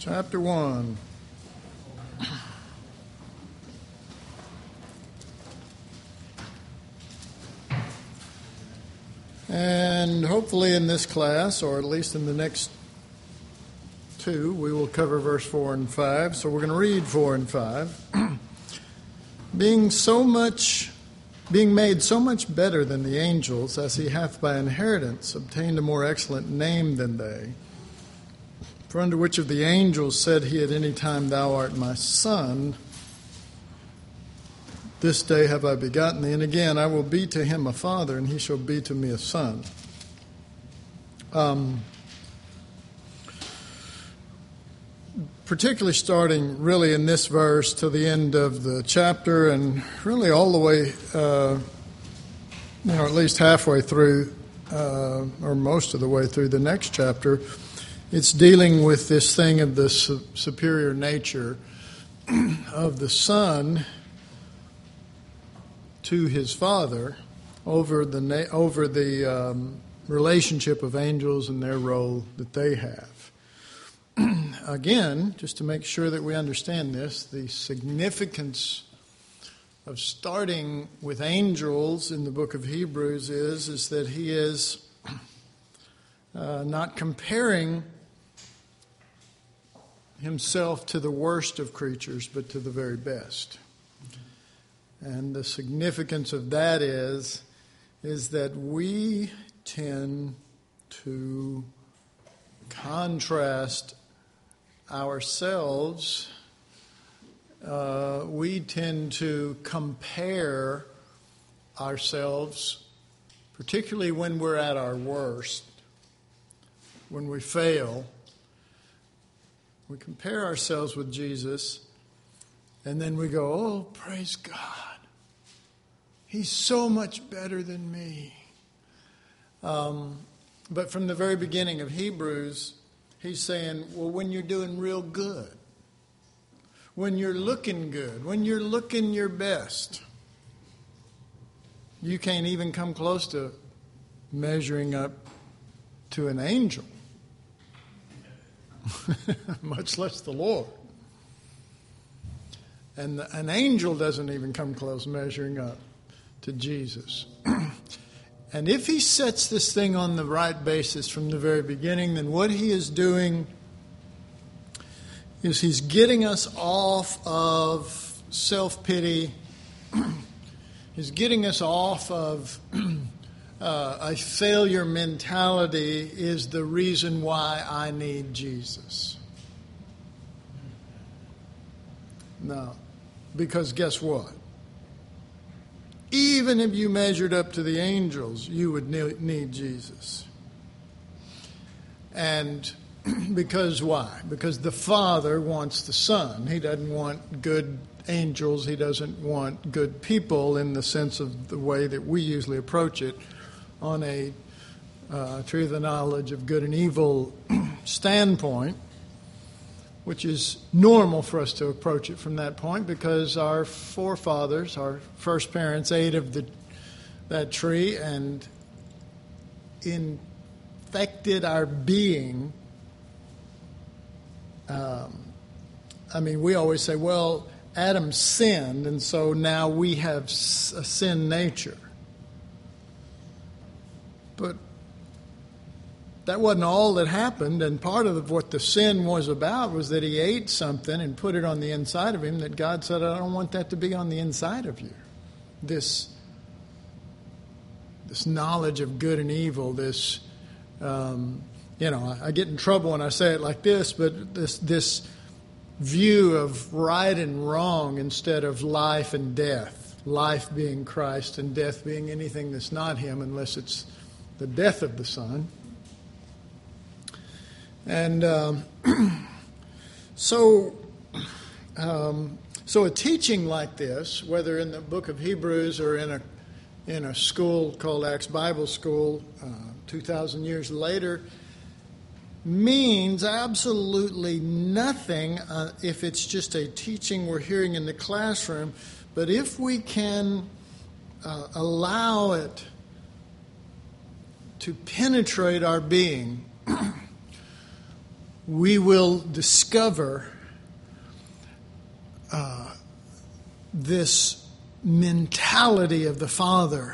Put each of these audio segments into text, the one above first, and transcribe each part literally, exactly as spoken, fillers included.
Chapter one. And hopefully in this class, or at least in the next two, we will cover verse four and five. So we're going to read four and five. Being so much, being made so much better than the angels, as he hath by inheritance obtained a more excellent name than they. For unto which of the angels said he at any time, Thou art my son, this day have I begotten thee, and again I will be to him a father, and he shall be to me a son. Um, particularly starting really in this verse to the end of the chapter, and really all the way, uh, you know, at least halfway through, uh, or most of the way through the next chapter, it's dealing with this thing of the su- superior nature of the Son to his Father over the na- over the um, relationship of angels and their role that they have. Again, just to make sure that we understand this, the significance of starting with angels in the book of Hebrews is, is that he is uh, not comparing himself to the worst of creatures, but to the very best. And the significance of that is, is that we tend to contrast ourselves. Uh, we tend to compare ourselves, particularly when we're at our worst, when we fail. We compare ourselves with Jesus, and then we go, oh, praise God. He's so much better than me. Um, but from the very beginning of Hebrews, he's saying, well, when you're doing real good, when you're looking good, when you're looking your best, you can't even come close to measuring up to an angel. Much less the Lord. And the, an angel doesn't even come close measuring up to Jesus. And if he sets this thing on the right basis from the very beginning, then what he is doing is he's getting us off of self-pity. He's getting us off of Uh, a failure mentality is the reason why I need Jesus. No, because guess what? Even if you measured up to the angels, you would need Jesus. And because why? Because the Father wants the Son. He doesn't want good angels. He doesn't want good people in the sense of the way that we usually approach it, on a uh, tree of the knowledge of good and evil standpoint, which is normal for us to approach it from that point because our forefathers, our first parents, ate of the that tree and infected our being. Um, I mean, we always say, well, Adam sinned, and so now we have a sin nature. But that wasn't all that happened, and part of what the sin was about was that he ate something and put it on the inside of him that God said, I don't want that to be on the inside of you. This, this knowledge of good and evil, this, um, you know, I get in trouble when I say it like this, but this this view of right and wrong instead of life and death, life being Christ and death being anything that's not him unless it's the death of the Son. And um, so um, so a teaching like this, whether in the book of Hebrews or in a in a school called Acts Bible School uh, two thousand years later, means absolutely nothing uh, if it's just a teaching we're hearing in the classroom. But if we can uh, allow it to penetrate our being, we will discover uh, this mentality of the Father.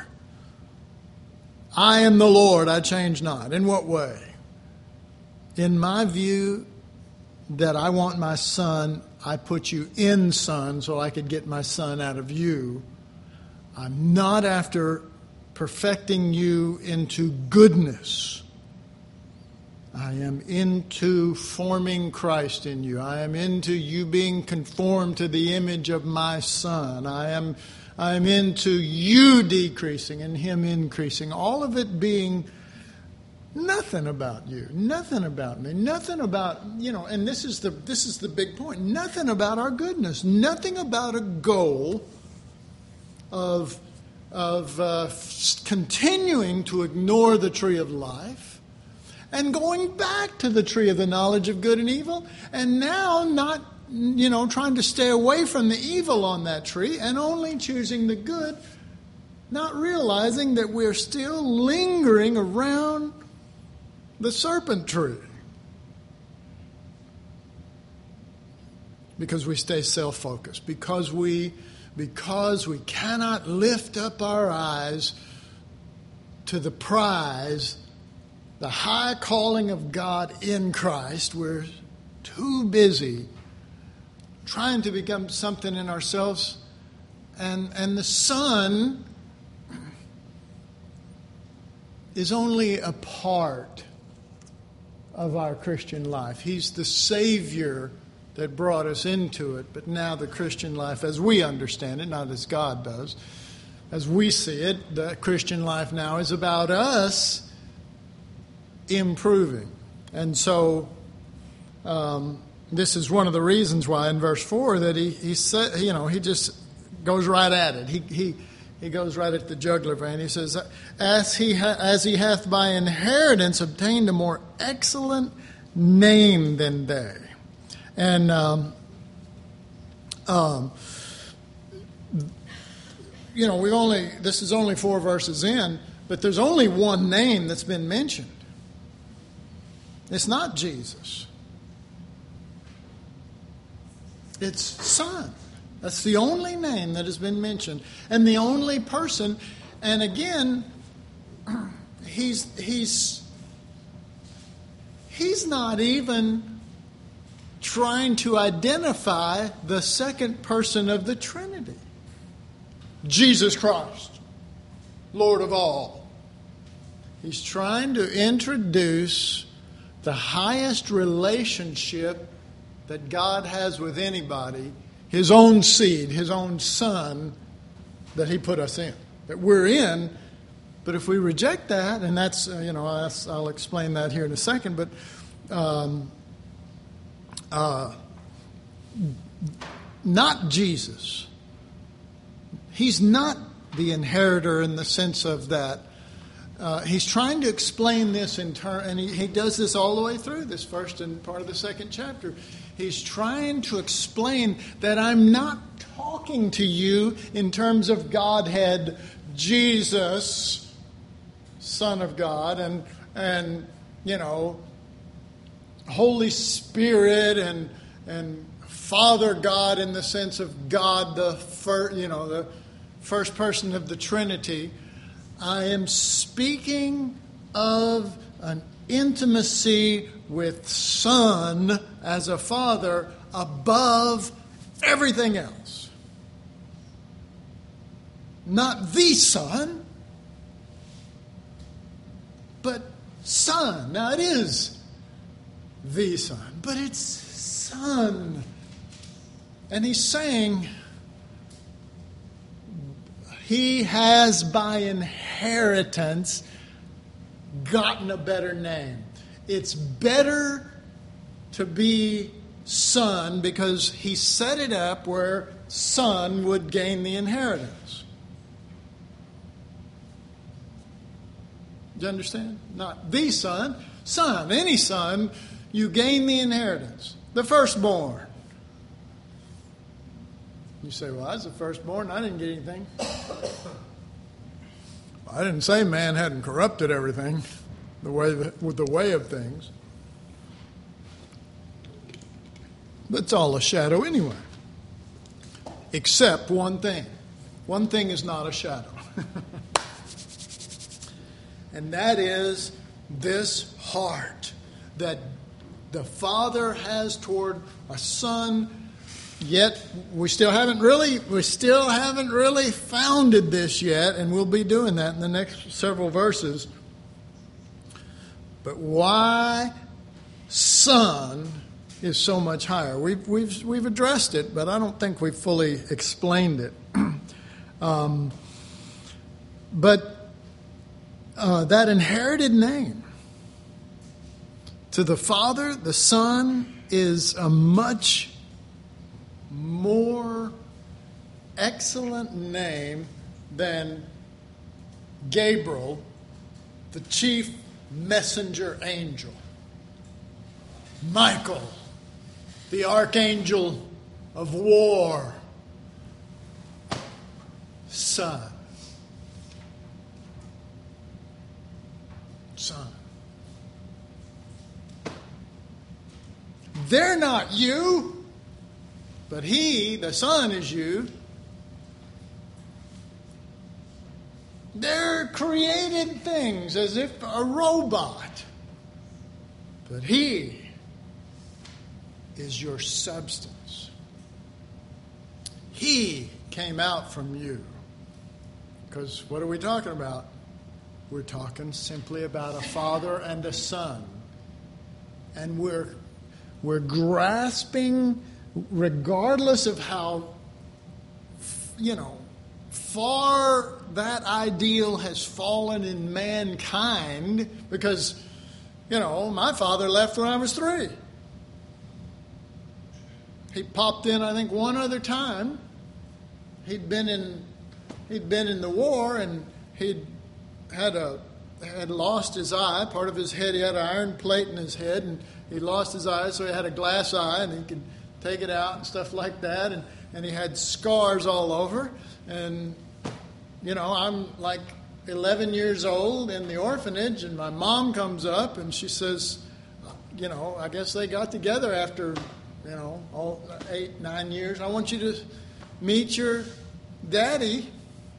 I am the Lord, I change not. In what way? In my view, that I want my son, I put you in son so I could get my son out of you. I'm not after perfecting you into goodness. I am into forming Christ in you. I am into you being conformed to the image of my Son. I am, I am into you decreasing and Him increasing. All of it being nothing about you, nothing about me, nothing about, you know, and this is the this is the big point. Nothing about our goodness, nothing about a goal of of uh, continuing to ignore the tree of life and going back to the tree of the knowledge of good and evil, and now not, you know, trying to stay away from the evil on that tree and only choosing the good, not realizing that we're still lingering around the serpent tree because we stay self-focused, because we because we cannot lift up our eyes to the prize, the high calling of God in Christ. We're too busy trying to become something in ourselves, and and the Son is only a part of our Christian life. He's the Savior that brought us into it, but now the Christian life, as we understand it, not as God does, as we see it, the Christian life now is about us improving. And so um, this is one of the reasons why in verse four that he he said, you know, he just goes right at it. He he he goes right at the jugular vein. He says, as he ha- as he hath by inheritance obtained a more excellent name than they. And um, um, you know, we only this is only four verses in, but there's only one name that's been mentioned. It's not Jesus. It's Son. That's the only name that has been mentioned, and the only person. And again, he's he's he's not even trying to identify the second person of the Trinity, Jesus Christ, Lord of all. He's trying to introduce the highest relationship that God has with anybody, His own seed, His own Son, that He put us in, that we're in. But if we reject that, and that's, uh, you know, I'll, I'll explain that here in a second, but um, uh, not Jesus. He's not the inheritor in the sense of that. Uh, he's trying to explain this in turn, and he, he does this all the way through this first and part of the second chapter. He's trying to explain that I'm not talking to you in terms of Godhead, Jesus, Son of God, and and you know, Holy Spirit, and and Father God in the sense of God, the first, you know, the first person of the Trinity. I am speaking of an intimacy with Son as a Father above everything else. Not the Son, but Son. Now it is the Son, but it's Son. And he's saying He has by inheritance gotten a better name. It's better to be Son because He set it up where Son would gain the inheritance. Do you understand? Not the Son. Son. Any son, you gain the inheritance. The firstborn. You say, well, I was the firstborn. I didn't get anything. I didn't say man hadn't corrupted everything the way that, with the way of things. But it's all a shadow anyway. Except one thing. One thing is not a shadow. And that is this heart that the Father has toward a Son. Yet we still haven't really we still haven't really founded this yet, and we'll be doing that in the next several verses. But why Son is so much higher? We've we've we've addressed it, but I don't think we've fully explained it. um, but uh, that inherited name to the Father, the Son, is a much more excellent name than Gabriel, the chief messenger angel. Michael, the archangel of war. Son. Son. They're not you, but he, the Son, is you. They're created things as if a robot, but he is your substance. He came out from you. Because what are we talking about? We're talking simply about a father and a son. And we're we're grasping, regardless of how, you know, far that ideal has fallen in mankind, because, you know, my father left when I was three. He popped in, I think, one other time. He'd been in he'd been in the war, and he'd had a had lost his eye. Part of his head, he had an iron plate in his head, and he lost his eye, so he had a glass eye, and he could take it out and stuff like that. And, and he had scars all over. And, you know, I'm like eleven years old in the orphanage, and my mom comes up, and she says, you know, I guess they got together after, you know, all eight, nine years. I want you to meet your daddy.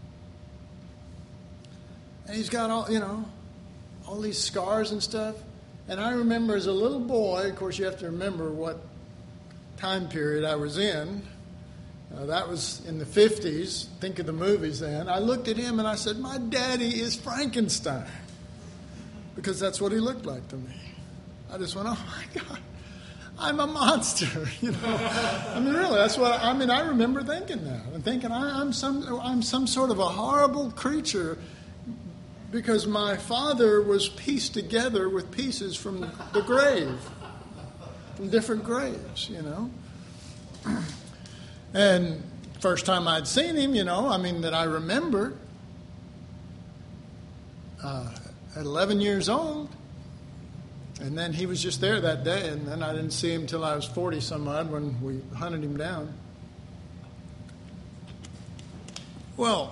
And he's got all, you know, all these scars and stuff. And I remember as a little boy, of course you have to remember what time period I was in. Uh, that was in the fifties. Think of the movies then. I looked at him and I said, my daddy is Frankenstein. Because that's what he looked like to me. I just went, oh my God, I'm a monster. You know, I mean, really, that's what I mean. I remember thinking that. I'm thinking I, I'm some, I'm some sort of a horrible creature, because my father was pieced together with pieces from the grave, from different graves, you know. And first time I'd seen him, you know, I mean, that I remember, uh, at eleven years old. And then he was just there that day, and then I didn't see him till I was forty some odd when we hunted him down. Well,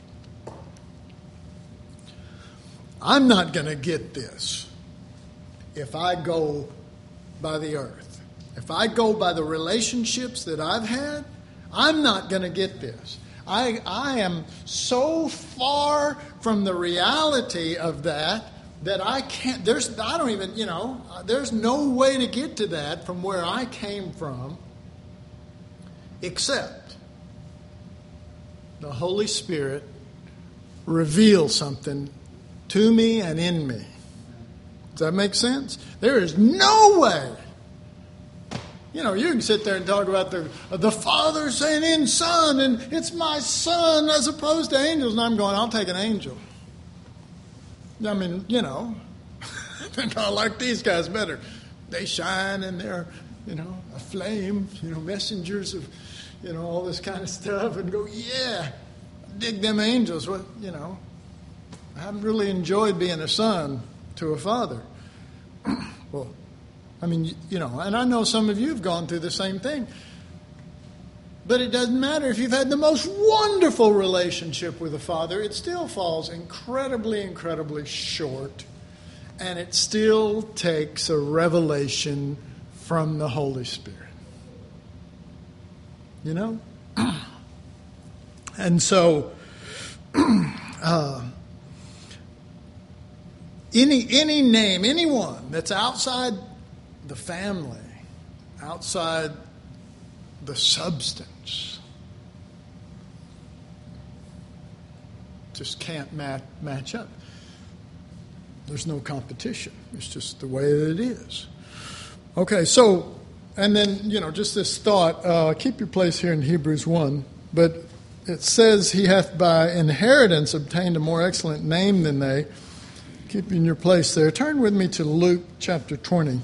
I'm not going to get this if I go by the earth. If I go by the relationships that I've had, I'm not going to get this. I I am so far from the reality of that that I can't, there's, I don't even, you know, there's no way to get to that from where I came from, except the Holy Spirit reveals something to me and in me. Does that make sense? There is no way. You know, you can sit there and talk about the the Father saying in Son, and it's my Son as opposed to angels. And I'm going, I'll take an angel. I mean, you know, I think I like these guys better. They shine and they're, you know, a flame, you know, messengers of, you know, all this kind of stuff, and go, yeah, dig them angels. What, you know, I haven't really enjoyed being a son to a father. Well, I mean, you know, and I know some of you have gone through the same thing. But it doesn't matter if you've had the most wonderful relationship with a father, it still falls incredibly, incredibly short. And it still takes a revelation from the Holy Spirit. you know? And so, uh, any any name, anyone that's outside the family, outside the substance, just can't match, match up. There's no competition. It's just the way that it is. Okay, so, and then, you know, just this thought, uh, keep your place here in Hebrews one, but it says he hath by inheritance obtained a more excellent name than they. Keep in your place there. Turn with me to Luke chapter twenty.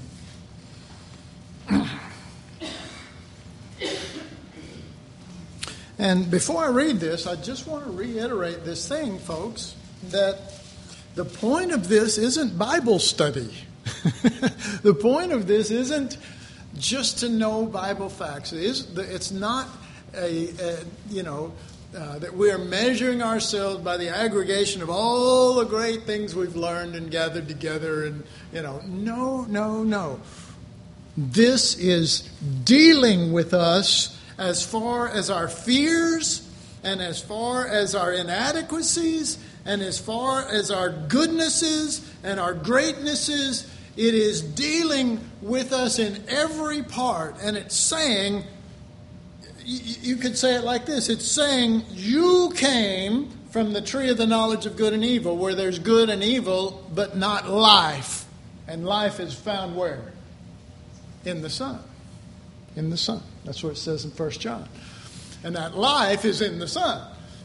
And before I read this, I just want to reiterate this thing, folks, that the point of this isn't Bible study. The point of this isn't just to know Bible facts. It is, it's not a, a you know, uh, that we are measuring ourselves by the aggregation of all the great things we've learned and gathered together. And, you know, no, no, no. This is dealing with us as far as our fears and as far as our inadequacies and as far as our goodnesses and our greatnesses. It is dealing with us in every part. And it's saying, you could say it like this. It's saying you came from the tree of the knowledge of good and evil, where there's good and evil, but not life. And life is found where? In the Son. In the Son. That's what it says in First John. And that life is in the Son.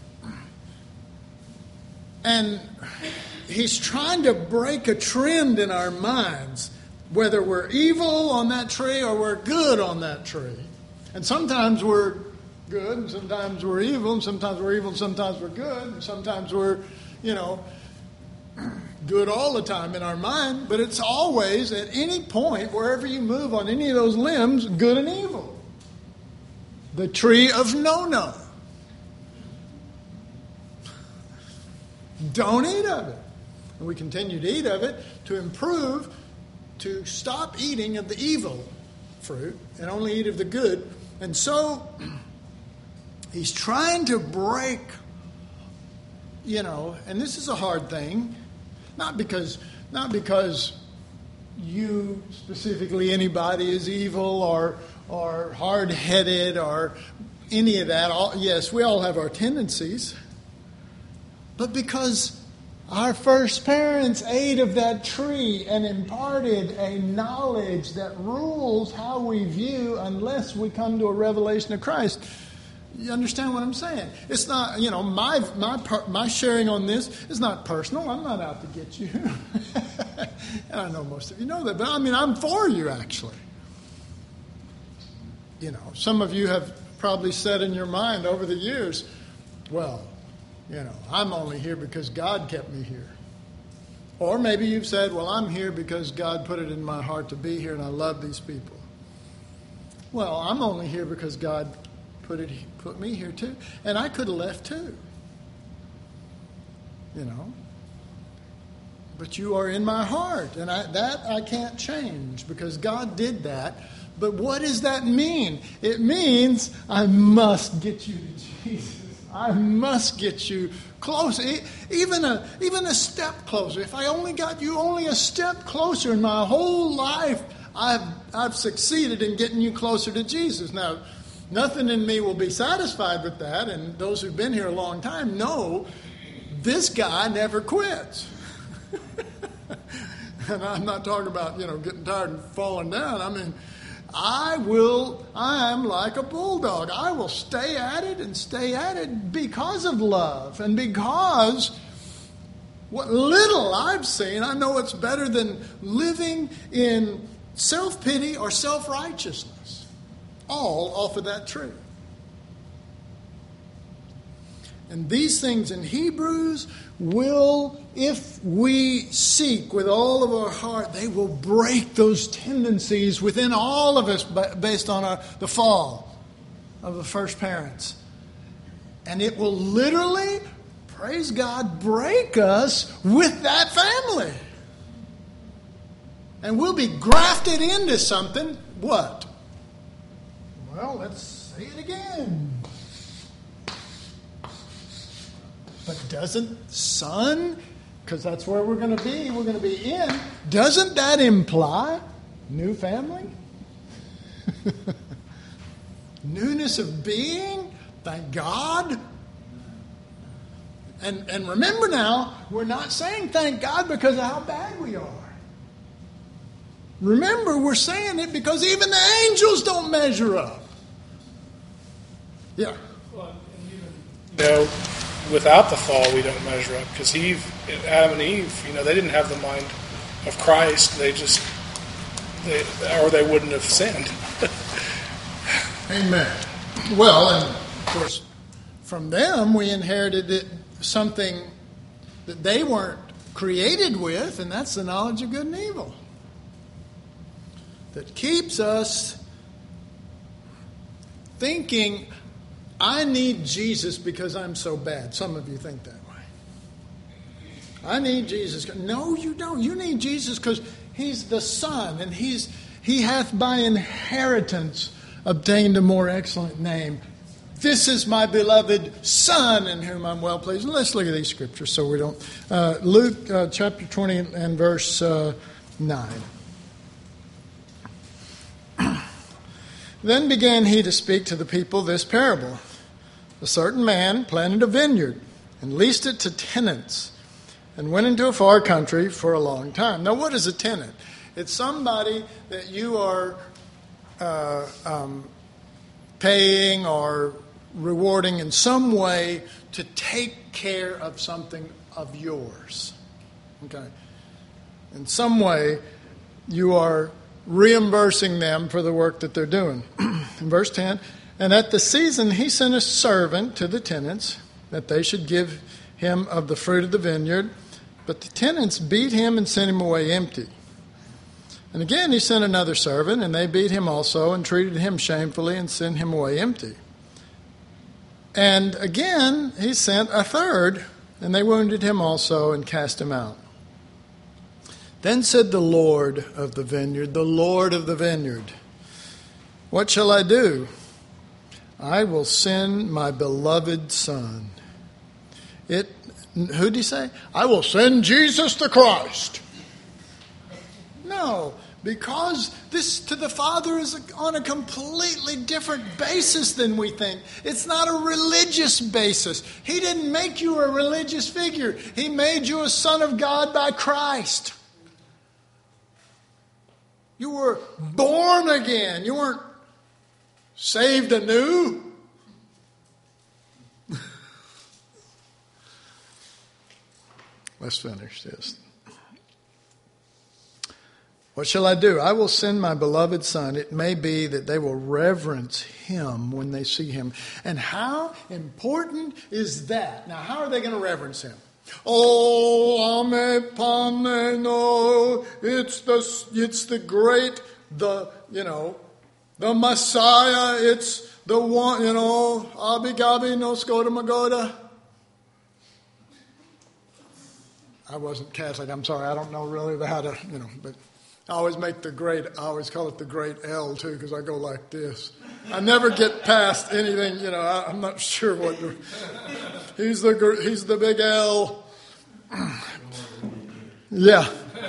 And he's trying to break a trend in our minds, whether we're evil on that tree or we're good on that tree. And sometimes we're good, and sometimes we're evil, and sometimes we're evil, and sometimes we're good, and sometimes we're, you know, good all the time in our mind. But it's always, at any point, wherever you move on any of those limbs, good and evil. The tree of no-no. Don't eat of it. And we continue to eat of it to improve, to stop eating of the evil fruit and only eat of the good. And so he's trying to break, you know, and this is a hard thing, not because not because you specifically, anybody, is evil or or hard-headed or any of that. All, yes, we all have our tendencies. But because our first parents ate of that tree and imparted a knowledge that rules how we view unless we come to a revelation of Christ. You understand what I'm saying? It's not, you know, my my my sharing on this is not personal. I'm not out to get you. And I know most of you know that. But I mean, I'm for you, actually. You know, some of you have probably said in your mind over the years, well, you know, I'm only here because God kept me here. Or maybe you've said, well, I'm here because God put it in my heart to be here and I love these people. Well, I'm only here because God put it put me here too. And I could have left too. You know. But you are in my heart. And I, that I can't change because God did that. But what does that mean? It means I must get you to Jesus. I must get you close, even a even a step closer. If I only got you only a step closer in my whole life, I've I've succeeded in getting you closer to Jesus. Now, nothing in me will be satisfied with that, and those who've been here a long time know this guy never quits. And I'm not talking about, you know, getting tired and falling down. I mean, I will, I am like a bulldog. I will stay at it and stay at it because of love and because what little I've seen, I know it's better than living in self-pity or self-righteousness, all off of that tree. And these things in Hebrews will, if we seek with all of our heart, they will break those tendencies within all of us based on our, the fall of the first parents. And it will literally, praise God, break us with that family. And we'll be grafted into something. What? Well, let's say it again. But doesn't Son, because that's where we're going to be, we're going to be in, doesn't that imply new family? Newness of being? Thank God. And, and remember now, we're not saying thank God because of how bad we are. Remember, we're saying it because even the angels don't measure up. Yeah. Well, and even, you know, without the fall, we don't measure up because Eve, Adam and Eve, you know, they didn't have the mind of Christ. They just, they, or they wouldn't have sinned. Amen. Well, and of course, from them we inherited it, something that they weren't created with, and that's the knowledge of good and evil. That keeps us thinking, I need Jesus because I'm so bad. Some of you think that way. I need Jesus. No, you don't. You need Jesus because He's the Son, and He's He hath by inheritance obtained a more excellent name. This is my beloved Son in whom I'm well pleased. And let's look at these scriptures so we don't. Uh, Luke uh, chapter twenty and verse uh, nine. Then began he to speak to the people this parable. A certain man planted a vineyard and leased it to tenants and went into a far country for a long time. Now, what is a tenant? It's somebody that you are uh, um, paying or rewarding in some way to take care of something of yours. Okay? In some way, you are reimbursing them for the work that they're doing. In verse ten, and at the season he sent a servant to the tenants that they should give him of the fruit of the vineyard. But the tenants beat him and sent him away empty. And again he sent another servant, and they beat him also and treated him shamefully and sent him away empty. And again he sent a third, and they wounded him also and cast him out. Then said the Lord of the vineyard, the Lord of the vineyard, what shall I do? I will send my beloved Son. It, who did he say? I will send Jesus the Christ. No, because this to the Father is on a completely different basis than we think. It's not a religious basis. He didn't make you a religious figure. He made you a son of God by Christ. You were born again. You weren't saved anew. Let's finish this. What shall I do? I will send my beloved Son. It may be that they will reverence him when they see him. And how important is that? Now, how are they going to reverence him? Oh, ame pane no. It's the it's the great, the you know, the Messiah. It's the one, you know, Abigabi no Skoda Magoda. I wasn't Catholic. I'm sorry. I don't know really how to, you know, but I always make the great. I always call it the great L too because I go like this. I never get past anything. You know, I, I'm not sure what. The, he's the he's the big L. Yeah.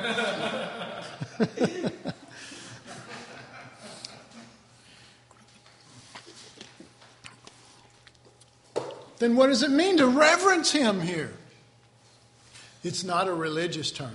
Then what does it mean to reverence him here? It's not a religious term.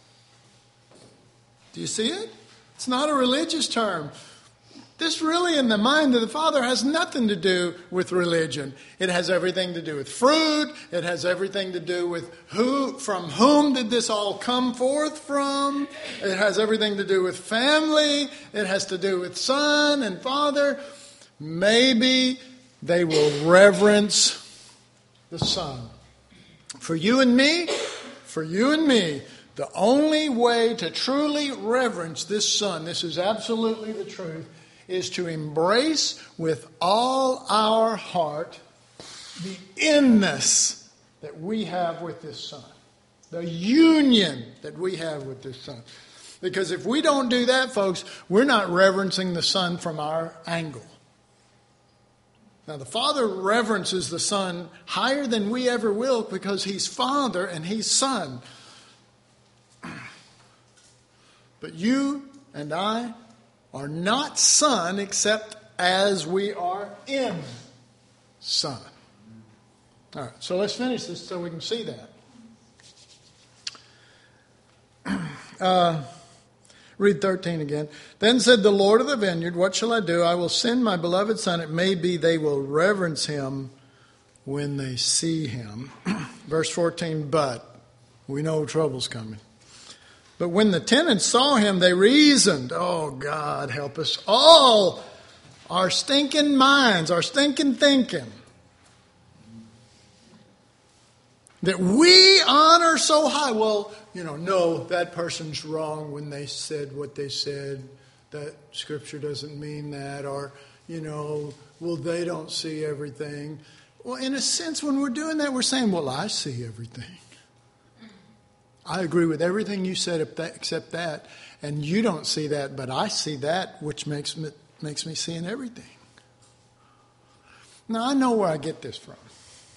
Do you see it? It's not a religious term. This really, in the mind of the Father, has nothing to do with religion. It has everything to do with fruit. It has everything to do with who, from whom did this all come forth from. It has everything to do with family. It has to do with Son and Father. Maybe they will reverence the Son. For you and me, for you and me, the only way to truly reverence this Son, this is absolutely the truth, is to embrace with all our heart the inness that we have with this Son. The union that we have with this Son. Because if we don't do that, folks, we're not reverencing the Son from our angle. Now, the Father reverences the Son higher than we ever will because He's Father and He's Son. But you and I are not Son except as we are in Son. All right, so let's finish this so we can see that. Uh, read thirteen again. Then said the Lord of the vineyard, what shall I do? I will send my beloved Son. It may be they will reverence Him when they see Him. Verse fourteen, but we know trouble's coming. But when the tenants saw Him, they reasoned. Oh, God, help us all. Our stinking minds, our stinking thinking. That we honor so high. Well, you know, no, that person's wrong when they said what they said. That Scripture doesn't mean that. Or, you know, well, they don't see everything. Well, in a sense, when we're doing that, we're saying, well, I see everything. I agree with everything you said except that. And you don't see that, but I see that, which makes me, makes me seeing everything. Now, I know where I get this from.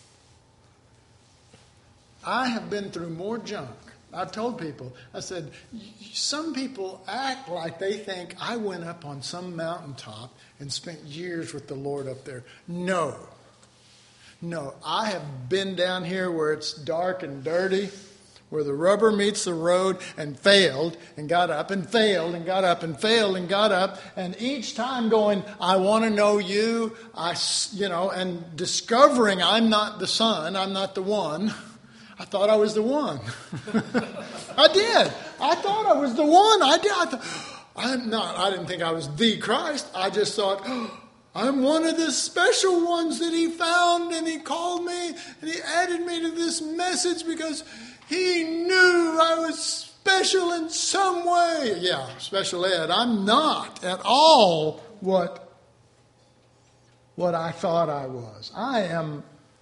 I have been through more junk. I've told people, I said, some people act like they think I went up on some mountaintop and spent years with the Lord up there. No. No, I have been down here where it's dark and dirty, where the rubber meets the road, and failed and got up and failed and got up and failed and got up. And each time going, I want to know you, I, you know, and discovering I'm not the Son, I'm not the one. I thought I was the one. I did. I thought I was the one. I did. I thought, I'm not. I didn't think I was the Christ. I just thought, oh, I'm one of the special ones that He found, and He called me, and He added me to this message because He knew I was special in some way. Yeah, special ed. I'm not at all what, what I thought I was. I am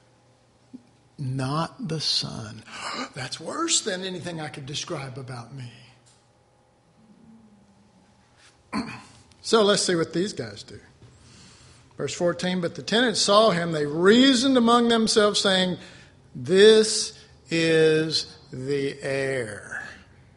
not the Son. That's worse than anything I could describe about me. So let's see what these guys do. Verse fourteen, but the tenants saw Him, they reasoned among themselves, saying, this is the heir.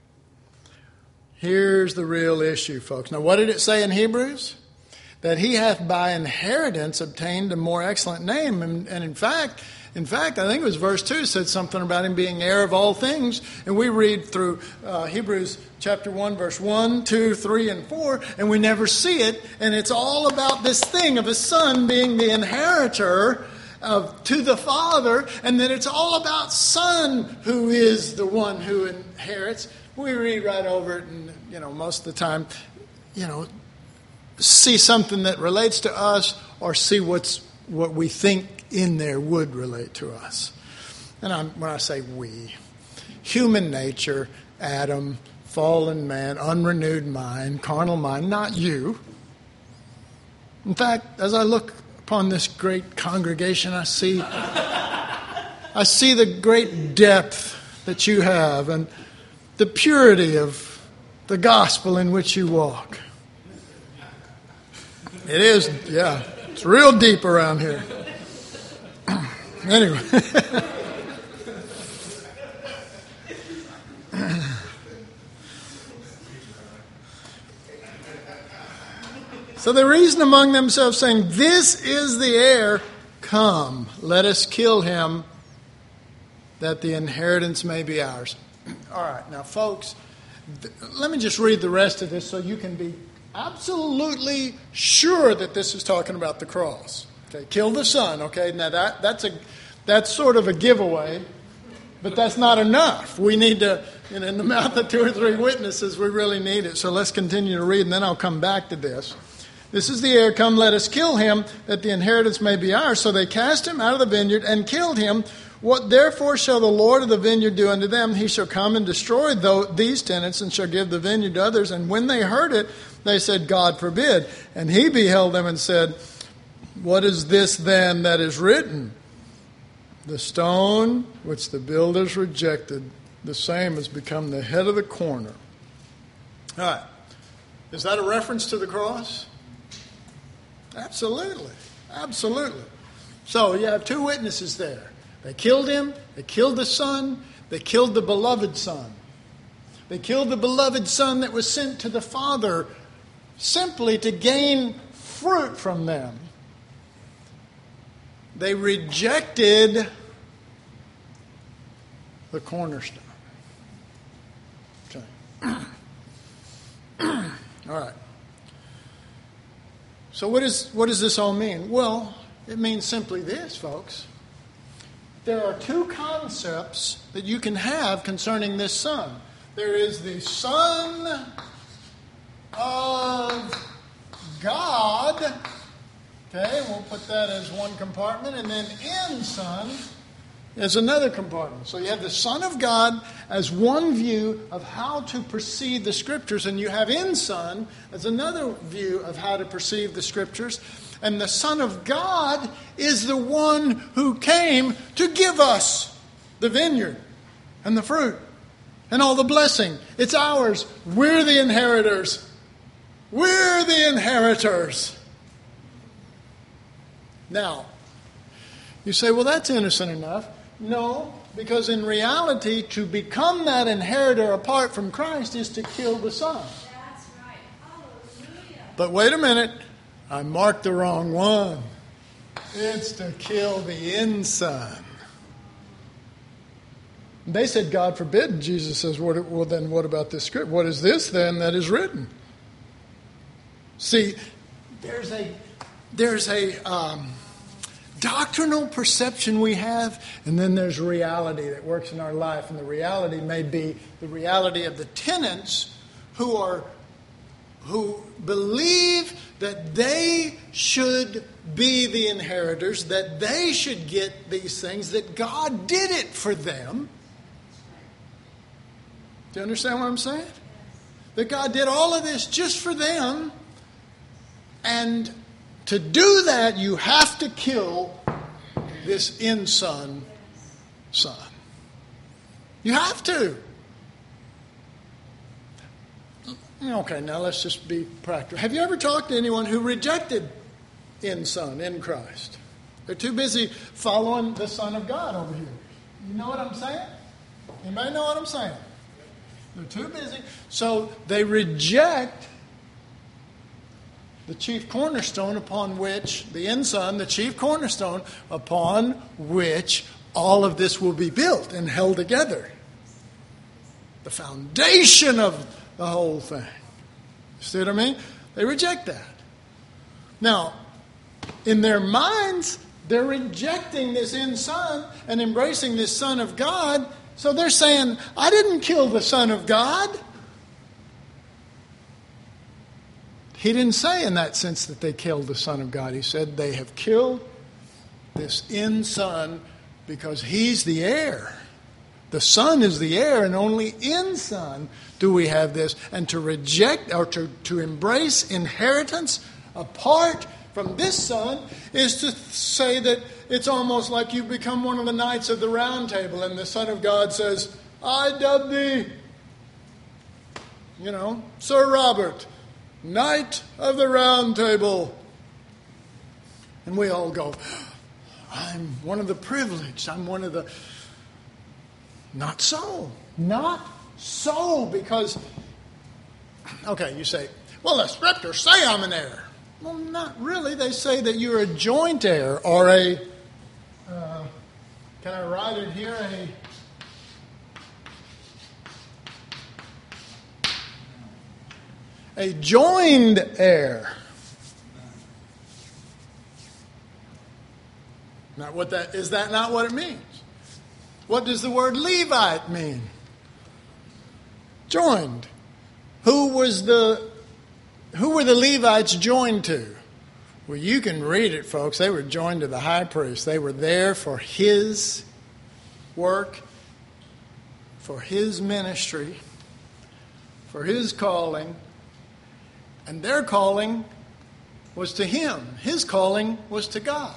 Here's the real issue, folks. Now, what did it say in Hebrews? That He hath by inheritance obtained a more excellent name. And, and in fact, in fact, I think it was verse two said something about Him being heir of all things. And we read through uh, Hebrews chapter one, verse one, two, three, and four, and we never see it. And it's all about this thing of a son being the inheritor of to the Father, and then it's all about Son who is the one who inherits. We read right over it, and you know, most of the time, you know, see something that relates to us, or see what's what we think in there would relate to us. And I'm, when I say we, human nature, Adam, fallen man, unrenewed mind, carnal mind, not you. In fact, as I look upon this great congregation, I see I see the great depth that you have and the purity of the gospel in which you walk. It is, yeah, it's real deep around here. Anyway. So they reasoned among themselves, saying, this is the heir. Come, let us kill him, that the inheritance may be ours. All right, now, folks, th- let me just read the rest of this so you can be absolutely sure that this is talking about the cross. Okay, kill the Son. Okay, now that that's a that's sort of a giveaway, but that's not enough. We need to, you know, in the mouth of two or three witnesses, we really need it. So let's continue to read, and then I'll come back to this. This is the heir. Come, let us kill him, that the inheritance may be ours. So they cast him out of the vineyard and killed him. What therefore shall the Lord of the vineyard do unto them? He shall come and destroy these tenants, and shall give the vineyard to others. And when they heard it, they said, God forbid. And he beheld them and said, what is this then that is written? The stone which the builders rejected, the same has become the head of the corner. All right. Is that a reference to the cross? Absolutely. Absolutely. So you have two witnesses there. They killed him. They killed the Son. They killed the beloved Son. They killed the beloved Son that was sent to the Father simply to gain fruit from them. They rejected the cornerstone. Okay. All right. So what is what does this all mean? Well, it means simply this, folks. There are two concepts that you can have concerning this Son. There is the Son of God. Okay, we'll put that as one compartment. And then in Son is another compartment. So you have the Son of God as one view of how to perceive the Scriptures. And you have in Son as another view of how to perceive the Scriptures. And the Son of God is the one who came to give us the vineyard and the fruit and all the blessing. It's ours. We're the inheritors. We're the inheritors. Now, you say, well, that's innocent enough. No, because in reality, to become that inheritor apart from Christ is to kill the Son. That's right. Hallelujah. But wait a minute. I marked the wrong one. It's to kill the in-Son. They said, God forbid. And Jesus says, what, well, then what about this script? What is this then that is written? See, there's a there's a um, doctrinal perception we have, and then there's reality that works in our life. And the reality may be the reality of the tenants who are who believe that they should be the inheritors, that they should get these things, that God did it for them. Do you understand what I'm saying? That God did all of this just for them. And to do that, you have to kill this in-Son son. You have to. Okay, now let's just be practical. Have you ever talked to anyone who rejected in-Son, in Christ? They're too busy following the Son of God over here. You know what I'm saying? Anybody know what I'm saying? They're too busy. So they reject the chief cornerstone upon which, the in-Son, the chief cornerstone upon which all of this will be built and held together. The foundation of the whole thing. See what I mean? They reject that. Now, in their minds, they're rejecting this in-Son and embracing this Son of God. So they're saying, I didn't kill the Son of God. He didn't say in that sense that they killed the Son of God. He said they have killed this in-Son because He's the heir. The Son is the heir, and only in Son do we have this. And to reject or to, to embrace inheritance apart from this Son is to say that it's almost like you become one of the knights of the round table, and the Son of God says, I dub thee, you know, Sir Robert, Knight of the Round Table. And we all go, I'm one of the privileged. I'm one of the... Not so. Not so. Because, okay, you say, well, the Scriptures say I'm an heir. Well, not really. They say that you're a joint heir or a, uh, can I write it here, a... A joined heir. Not what that is. That not what it means? What does the word Levite mean? Joined. Who was the? Who were the Levites joined to? Well, you can read it, folks. They were joined to the high priest. They were there for his work, for his ministry, for his calling. And their calling was to him. His calling was to God.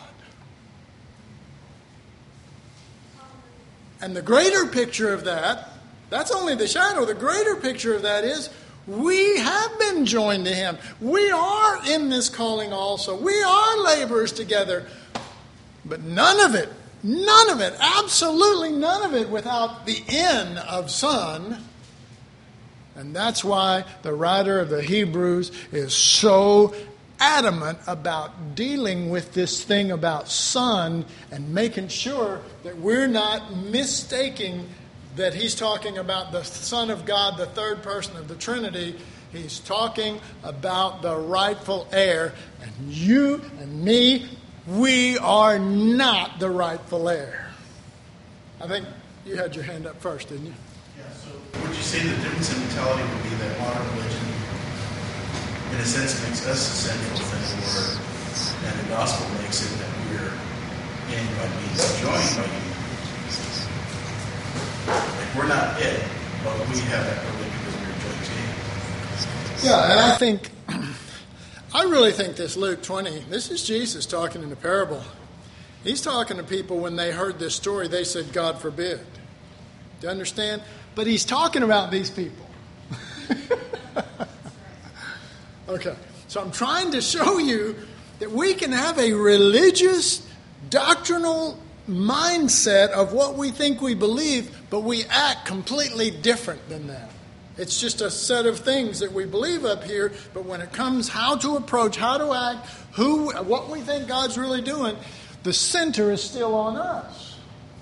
And the greater picture of that, that's only the shadow. The greater picture of that is we have been joined to Him. We are in this calling also. We are laborers together. But none of it, none of it, absolutely none of it without the N of Son. And that's why the writer of the Hebrews is so adamant about dealing with this thing about Son and making sure that we're not mistaking that he's talking about the Son of God, the third person of the Trinity. He's talking about the rightful heir. And you and me, we are not the rightful heir. I think you had your hand up first, didn't you? Yeah, so would you say the difference in mentality would be that modern religion, in a sense, makes us a central thing, and the gospel makes it that we're in by being joined by you? Like, we're not it, but we have that privilege because we're joined to him. Yeah, and I think, I really think this Luke twenty, this is Jesus talking in a parable. He's talking to people when they heard this story, they said, God forbid. Do you understand? But he's talking about these people. Okay, so I'm trying to show you that we can have a religious, doctrinal mindset of what we think we believe, but we act completely different than that. It's just a set of things that we believe up here, but when it comes how to approach, how to act, who, what we think God's really doing, the center is still on us.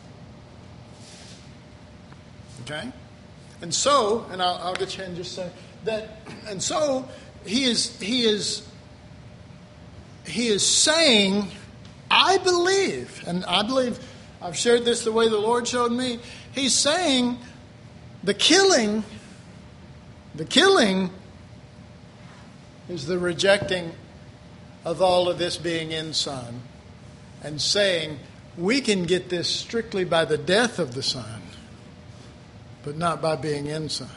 Okay? And so, and I'll, I'll get you in just a second, that, and so he is, he is, he is saying, I believe, and I believe I've shared this the way the Lord showed me. He's saying the killing, the killing is the rejecting of all of this being in Son, and saying we can get this strictly by the death of the Son, but not by being in Son.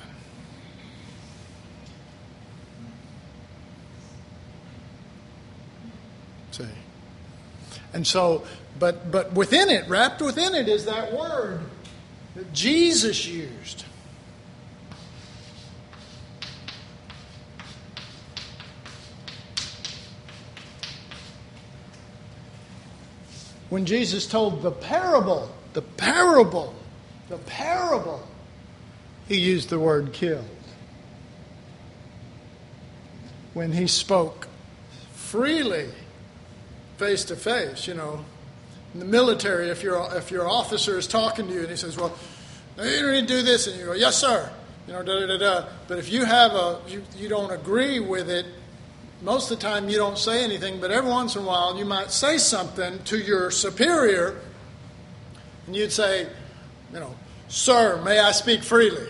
See? And so, but but within it, wrapped within it, is that word that Jesus used. When Jesus told the parable, the parable, the parable, he used the word killed. When he spoke freely, face to face, you know, in the military, if your if your officer is talking to you and he says, "Well, no, you don't need to do this," and you go, "Yes, sir," you know, da da da da. But if you have a you, you don't agree with it, most of the time you don't say anything. But every once in a while, you might say something to your superior, and you'd say, you know, "Sir, may I speak freely?"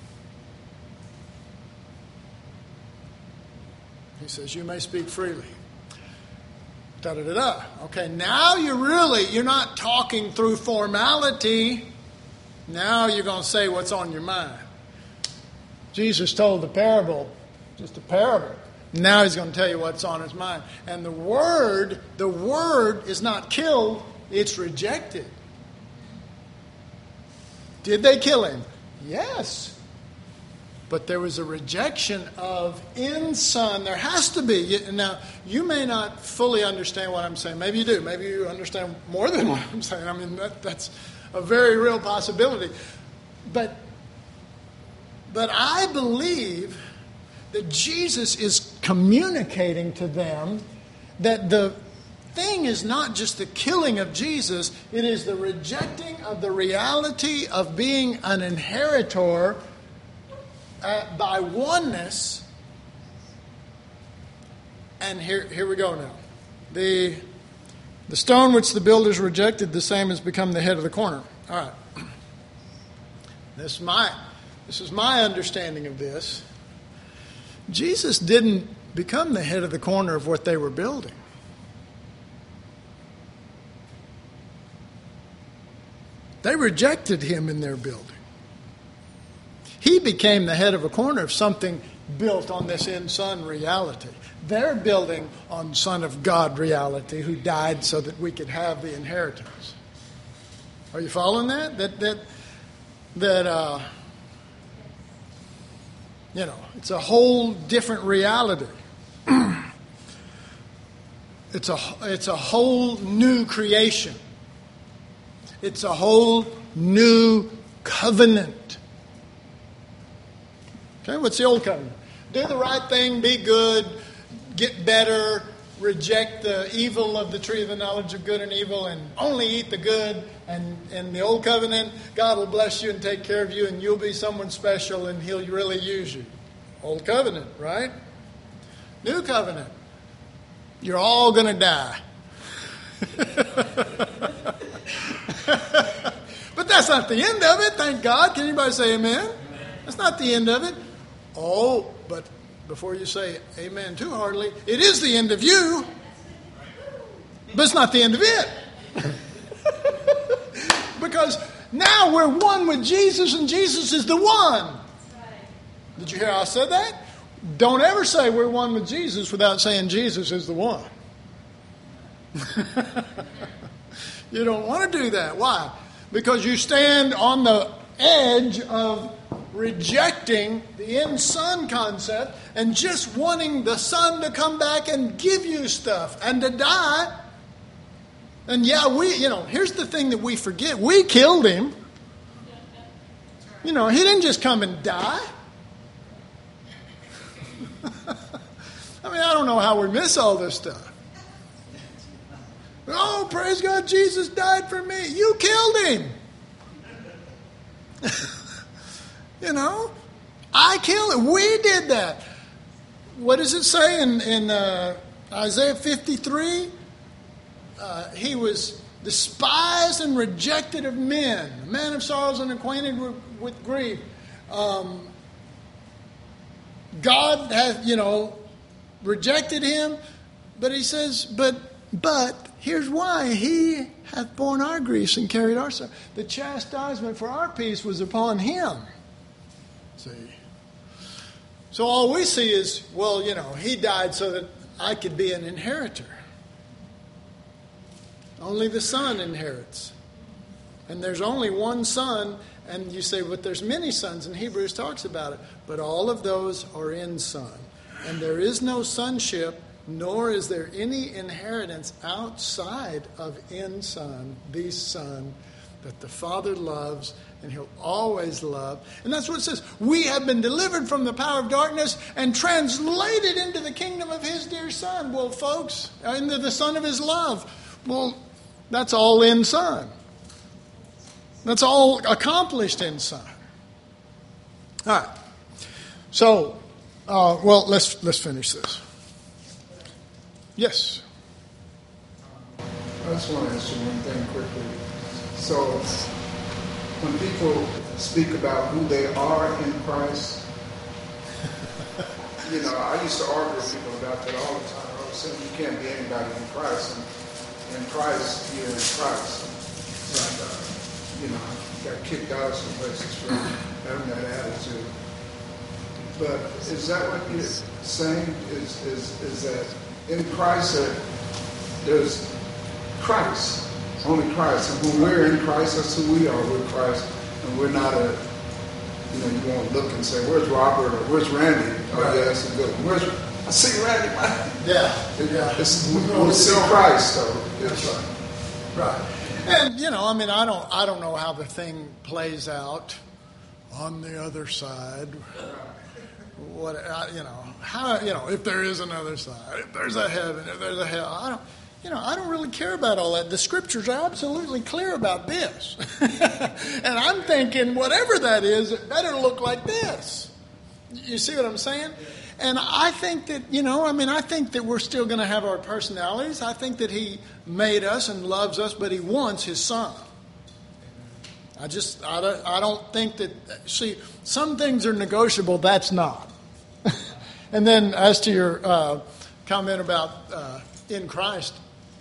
He says, "You may speak freely." Da da da da. Okay, now you're really, you're not talking through formality. Now you're going to say what's on your mind. Jesus told the parable, just a parable. Now he's going to tell you what's on his mind. And the word, the word is not killed, it's rejected. Did they kill him? Yes. But there was a rejection of in Son. There has to be. Now, you may not fully understand what I'm saying. Maybe you do. Maybe you understand more than what I'm saying. I mean, that, that's a very real possibility. But, but I believe that Jesus is communicating to them that the thing is not just the killing of Jesus. It is the rejecting of the reality of being an inheritor Uh, by oneness. And here here we go now. The the stone which the builders rejected, the same has become the head of the corner. All right. This is my this is my understanding of this. Jesus didn't become the head of the corner of what they were building. They rejected him in their building. He became the head of a corner of something built on this in Son reality. They're building on Son of God reality, who died so that we could have the inheritance. Are you following that? That that that uh, you know, it's a whole different reality. It's a, it's a whole new creation. It's a whole new covenant. Okay, what's the old covenant? Do the right thing, be good, get better, reject the evil of the tree of the knowledge of good and evil, and only eat the good. And in the old covenant, God will bless you and take care of you, and you'll be someone special, and He'll really use you. Old covenant, right? New covenant. You're all going to die. But that's not the end of it, thank God. Can anybody say amen? That's not the end of it. Oh, but before you say amen too heartily, it is the end of you. But it's not the end of it. Because now we're one with Jesus, and Jesus is the one. Did you hear how I said that? Don't ever say we're one with Jesus without saying Jesus is the one. You don't want to do that. Why? Because you stand on the edge of rejecting the in-son concept and just wanting the Son to come back and give you stuff and to die. And yeah, we, you know, here's the thing that we forget. We killed Him. You know, He didn't just come and die. I mean, I don't know how we miss all this stuff. Oh, praise God, Jesus died for me. You killed Him. You know, I killed Him. We did that. What does it say in, in uh, Isaiah fifty-three? Uh, he was despised and rejected of men, a man of sorrows and acquainted with, with grief. Um, God hath, you know, rejected Him, but He says, but, but, here's why. He hath borne our griefs and carried our sorrow. The chastisement for our peace was upon Him. See? So all we see is, well, you know, He died so that I could be an inheritor. Only the Son inherits. And there's only one Son. And you say, but there's many sons, and Hebrews talks about it. But all of those are in Son. And there is no sonship, nor is there any inheritance outside of in Son, the Son, that the Father loves, and He'll always love. And that's what it says. We have been delivered from the power of darkness and translated into the kingdom of His dear Son. Well, folks, into the Son of His love. Well, that's all in Son. That's all accomplished in Son. All right. So, uh, well, let's let's finish this. Yes. I just want to ask you one thing quickly. So, when people speak about who they are in Christ, you know, I used to argue with people about that all the time. I was saying you can't be anybody in Christ, and in Christ, you're in Christ. And, uh, you know, got kicked out of some places for having that attitude. But is that what you're saying? Is is is that in Christ that there's Christ, only Christ, and when we're in Christ, that's who we are. We're Christ, and we're not a. You know, you won't look and say, "Where's Robert?" or "Where's Randy?" Oh, right. Yeah, that's a good one. Where's I see Randy? Yeah, it, yeah. It's, we, we see Christ, though. That's right. Right. And, you know, I mean, I don't I don't know how the thing plays out on the other side. What, you know, how, you know, if there is another side, if there's a heaven, if there's a hell, I don't, you know, I don't really care about all that. The Scriptures are absolutely clear about this. And I'm thinking, whatever that is, it better look like this. You see what I'm saying? And I think that, you know, I mean, I think that we're still going to have our personalities. I think that He made us and loves us, but He wants His Son. I just, I don't, I don't think that, see, some things are negotiable, that's not. And then as to your uh, comment about uh, in Christ,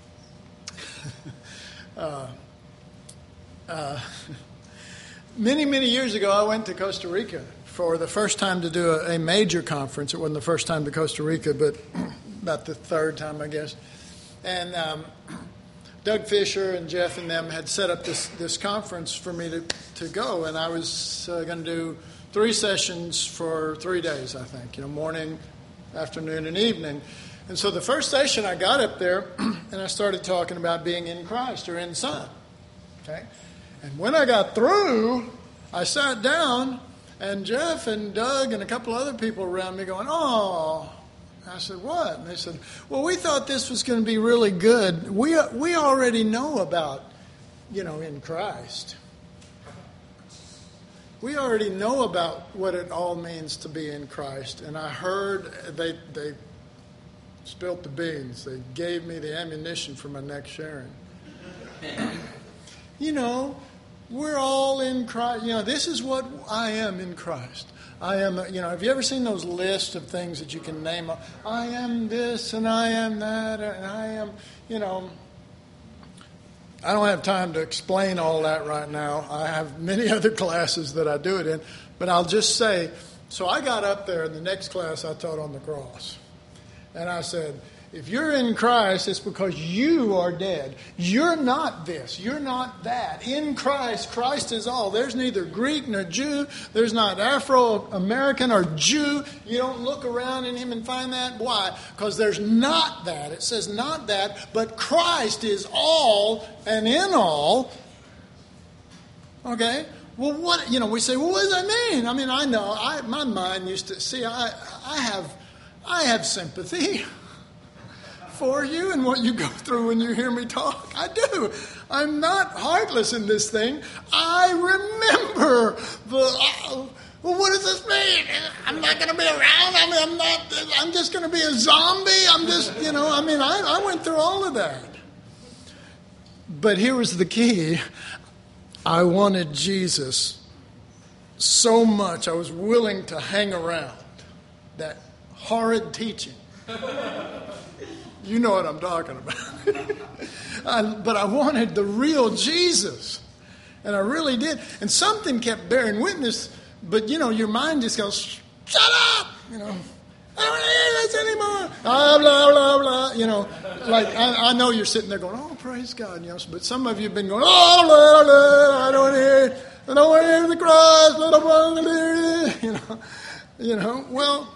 uh, uh, many, many years ago, I went to Costa Rica for the first time to do a, a major conference. It wasn't the first time to Costa Rica, but about the third time, I guess. And um, Doug Fisher and Jeff and them had set up this, this conference for me to, to go, and I was uh, going to do three sessions for three days, I think, you know, morning, afternoon, and evening. And so the first station I got up there, and I started talking about being in Christ or in Son. Okay? And when I got through, I sat down, and Jeff and Doug and a couple other people around me going, oh. I said, what? And they said, well, we thought this was going to be really good. We we already know about, you know, in Christ. We already know about what it all means to be in Christ. And I heard they they spilt the beans. They gave me the ammunition for my next sharing. You know, we're all in Christ. You know, this is what I am in Christ. I am, you know, have you ever seen those lists of things that you can name? I am this and I am that and I am, you know. I don't have time to explain all that right now. I have many other classes that I do it in. But I'll just say, so I got up there in the next class I taught on the cross. And I said, if you're in Christ, it's because you are dead. You're not this. You're not that. In Christ, Christ is all. There's neither Greek nor Jew. There's not Afro-American or Jew. You don't look around in him and find that. Why? Because there's not that. It says not that, but Christ is all and in all. Okay? Well, what, you know, we say, well, what does that mean? I mean, I know. I, my mind used to, see, I, I have, I have sympathy for you and what you go through when you hear me talk. I do. I'm not heartless in this thing. I remember the, uh, well, what does this mean? I'm not going to be around. I mean, I'm not, I'm just going to be a zombie. I'm just, you know, I mean, I, I went through all of that. But here was the key. I wanted Jesus so much, I was willing to hang around that horrid teaching. You know what I'm talking about. I, but I wanted the real Jesus. And I really did. And something kept bearing witness. But, you know, your mind just goes, shut up! You know, I don't want to hear this anymore. Blah, blah, blah, blah. You know, like, I, I know you're sitting there going, oh, praise God. You know, but some of you have been going, oh, blah, blah, I don't want to hear, I don't want to hear the cross. Blah, blah, blah, blah. You know, you know, well,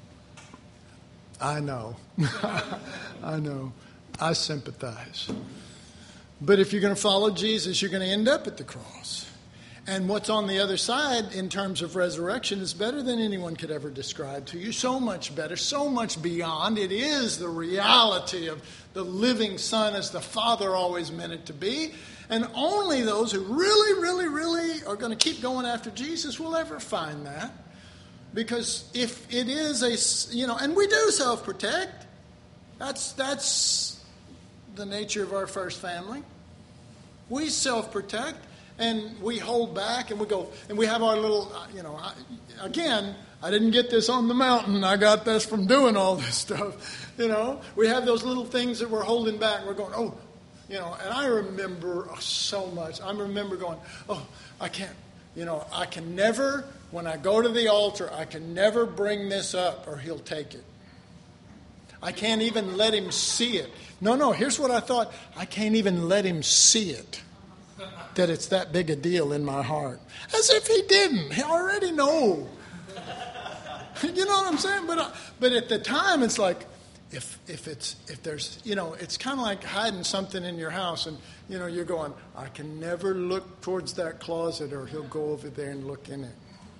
I know. I know. I sympathize. But if you're going to follow Jesus, you're going to end up at the cross. And what's on the other side in terms of resurrection is better than anyone could ever describe to you. So much better, so much beyond. It is the reality of the living Son as the Father always meant it to be. And only those who really, really, really are going to keep going after Jesus will ever find that. Because if it is a, you know, and we do self-protect. That's that's the nature of our first family. We self-protect and we hold back and we go and we have our little, you know, I, again, I didn't get this on the mountain. I got this from doing all this stuff. You know, we have those little things that we're holding back. We're going, oh, you know, and I remember so much. I remember going, oh, I can't, you know, I can never, when I go to the altar, I can never bring this up or he'll take it. I can't even let him see it. No, no, here's what I thought. I can't even let him see it. That it's that big a deal in my heart. As if he didn't. He already know. You know what I'm saying? But uh, but at the time, it's like, if if it's if there's, you know, it's kind of like hiding something in your house. And, you know, you're going, I can never look towards that closet or he'll go over there and look in it.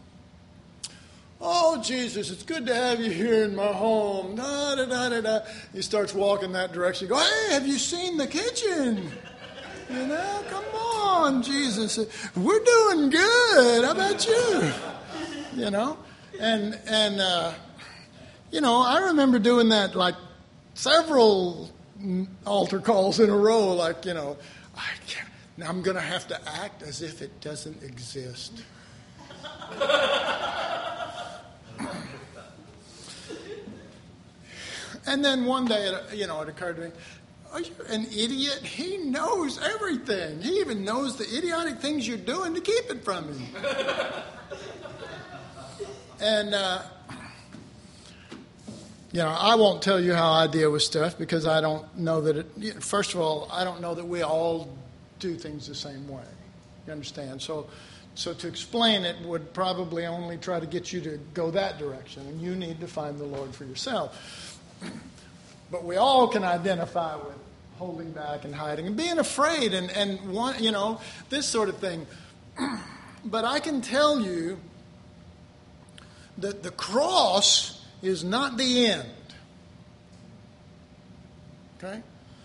Oh, Jesus, it's good to have you here in my home. Da, da, da, da, da. He starts walking that direction. You go, hey, have you seen the kitchen? You know, come on, Jesus. We're doing good. How about you? You know? And, and uh, you know, I remember doing that like several altar calls in a row. Like, you know, I can't, now I'm going to have to act as if it doesn't exist. And then one day, it, you know, it occurred to me, are you an idiot? He knows everything. He even knows the idiotic things you're doing to keep it from him. And, uh, you know, I won't tell you how I deal with stuff because I don't know that it, first of all, I don't know that we all do things the same way. You understand? So, so to explain it would probably only try to get you to go that direction, and you need to find the Lord for yourself. but we all can identify with holding back and hiding and being afraid and, and want, you know, this sort of thing. But I can tell you that the cross is not the end. Okay?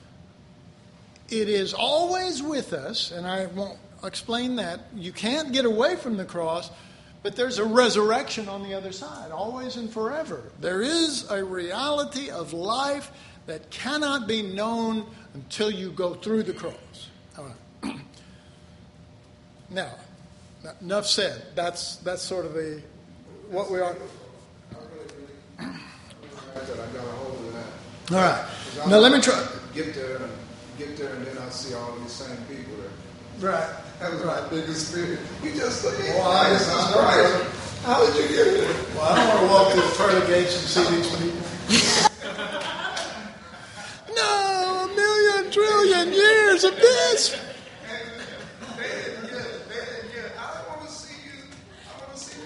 It is always with us, and I won't explain that. You can't get away from the cross, but there's a resurrection on the other side, always and forever. There is a reality of life that cannot be known until you go through the cross. All right. Now, enough said. That's that's sort of a what we are. I got a hold of that. All right. Now let me try. Get there, and get there, and then I see all these same people there. Right. That was my biggest fear. You just look at Well, I- Jesus I- Christ. How did you get there? Well, I don't want to walk through the pearly gates and see these people. No, a million trillion years of this. They didn't get it. They didn't get it. I don't want to see you. I want to see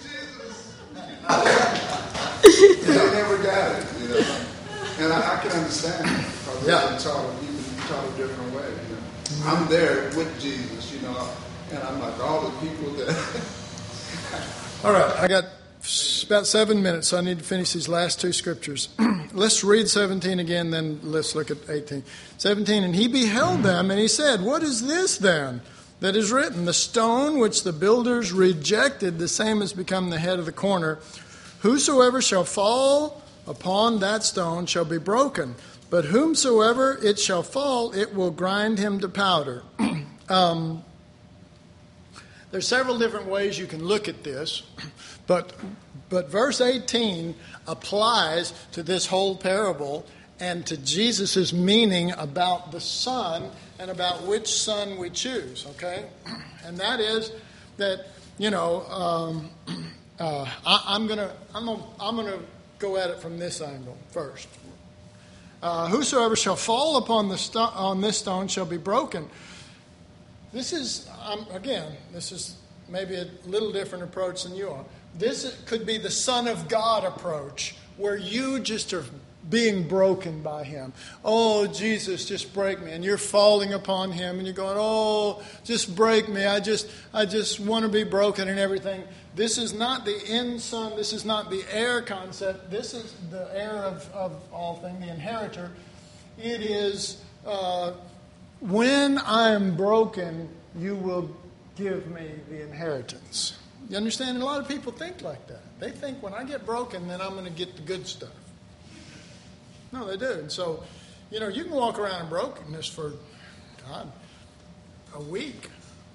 Jesus. They never got it, you know. And I, I can understand it because Yeah. they've been taught, you've been taught a different way. You know. I'm there with Jesus, you know, and I'm like all the people that. All right, I got about seven minutes, so I need to finish these last two scriptures. Let's read seventeen again, then let's look at eighteen. seventeen, and he beheld them, and he said, what is this then that is written? The stone which the builders rejected, the same has become the head of the corner. Whosoever shall fall upon that stone shall be broken, but whomsoever it shall fall, it will grind him to powder. um, There's several different ways you can look at this, but but verse eighteen applies to this whole parable and to Jesus' meaning about the son and about which son we choose, okay? And that is that, you know, um, uh, I, I'm gonna I'm gonna I'm gonna go at it from this angle first. Uh, whosoever shall fall upon the sto- on this stone shall be broken. This is, um, again, this is maybe a little different approach than you are. This is, could be the Son of God approach, where you just are being broken by Him. Oh, Jesus, just break me. And you're falling upon Him, and you're going, oh, just break me. I just, I just want to be broken and everything. This is not the end son. This is not the heir concept. This is the heir of, of all things, the inheritor. It is... Uh, When I am broken, you will give me the inheritance. You understand? And a lot of people think like that. They think when I get broken, then I'm going to get the good stuff. No, they do. And so, you know, you can walk around in brokenness for, God, a week.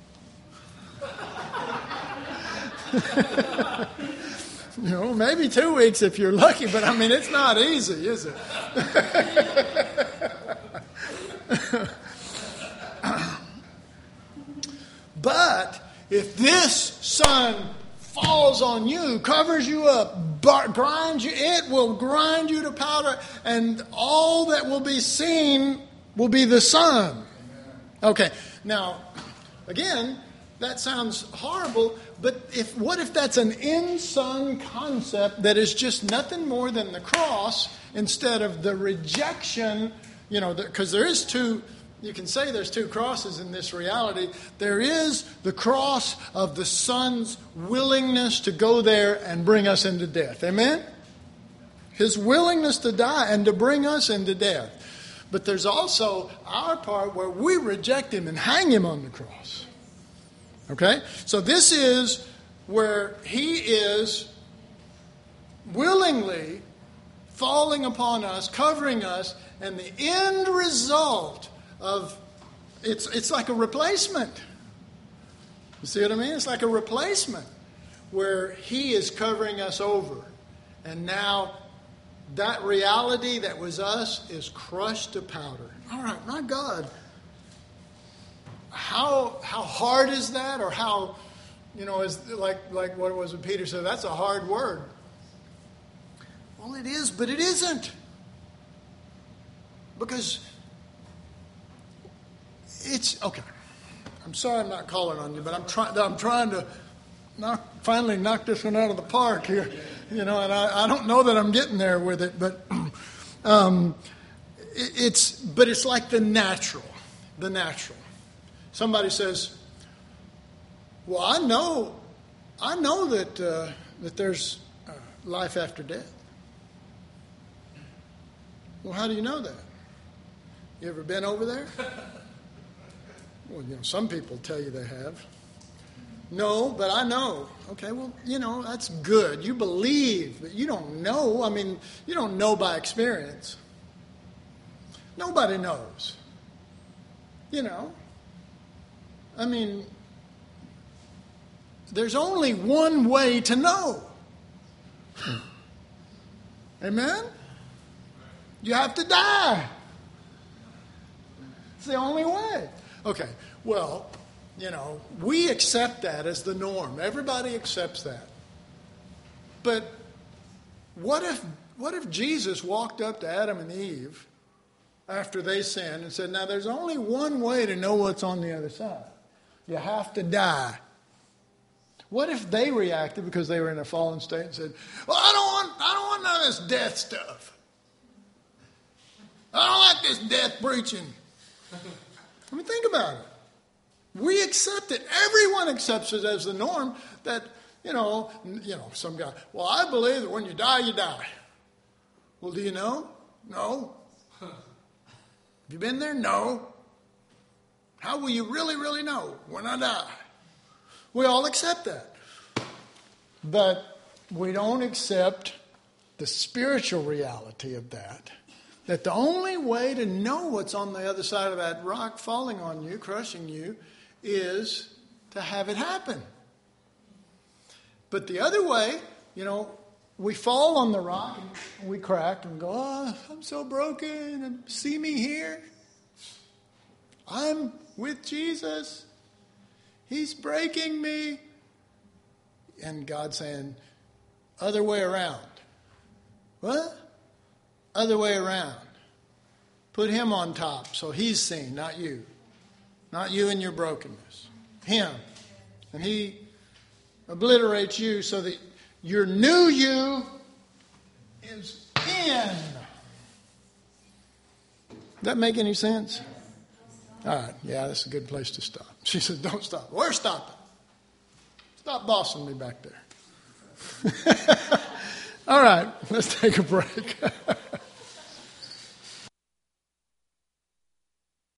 You know, maybe two weeks if you're lucky, but I mean, it's not easy, is it? But if this sun falls on you, covers you up, bar- grinds you, it will grind you to powder, and all that will be seen will be the sun. Okay, now, again, that sounds horrible, but if what if that's an in-sun concept that is just nothing more than the cross instead of the rejection, you know, because there is two... You can say there's two crosses in this reality. There is the cross of the Son's willingness to go there and bring us into death. Amen? His willingness to die and to bring us into death. But there's also our part where we reject Him and hang Him on the cross. Okay? So this is where He is willingly falling upon us, covering us, and the end result of it's it's like a replacement. You see what I mean? It's like a replacement where He is covering us over. And now that reality that was us is crushed to powder. All right, my God. How how hard is that? Or how, you know, is like like what was it Peter said, that's a hard word. Well, it is, but it isn't. Because it's okay. I'm sorry I'm not calling on you, but I'm trying. I'm trying to knock, finally knock this one out of the park here, you know. And I, I don't know that I'm getting there with it, but um, it's, but it's like the natural, the natural. Somebody says, well, I know, I know that, uh, that there's uh, life after death. Well, how do you know that? You ever been over there? Well, you know, some people tell you they have. No, but I know. Okay, well, you know, that's good. You believe, but you don't know. I mean, you don't know by experience. Nobody knows. You know. I mean, there's only one way to know. Amen? You have to die. It's the only way. Okay, well, you know, we accept that as the norm. Everybody accepts that. But what if what if Jesus walked up to Adam and Eve after they sinned and said, now there's only one way to know what's on the other side. You have to die. What if they reacted because they were in a fallen state and said, well, I don't want I don't want none of this death stuff. I don't like this death preaching. I mean, think about it. We accept it. Everyone accepts it as the norm that, you know, you know, some guy, well, I believe that when you die, you die. Well, do you know? No. Have you been there? No. How will you really, really know when I die? We all accept that. But we don't accept the spiritual reality of that. That the only way to know what's on the other side of that rock falling on you, crushing you, is to have it happen. But the other way, you know, we fall on the rock and we crack and go, oh, I'm so broken, and see me here. I'm with Jesus. He's breaking me. And God saying, other way around. What? Other way around. Put him on top so he's seen, not you. Not you and your brokenness. Him. And he obliterates you so that your new you is in. Does that make any sense? All right. Yeah, that's a good place to stop. She said, don't stop. We're stopping. Stop bossing me back there. All right. Let's take a break.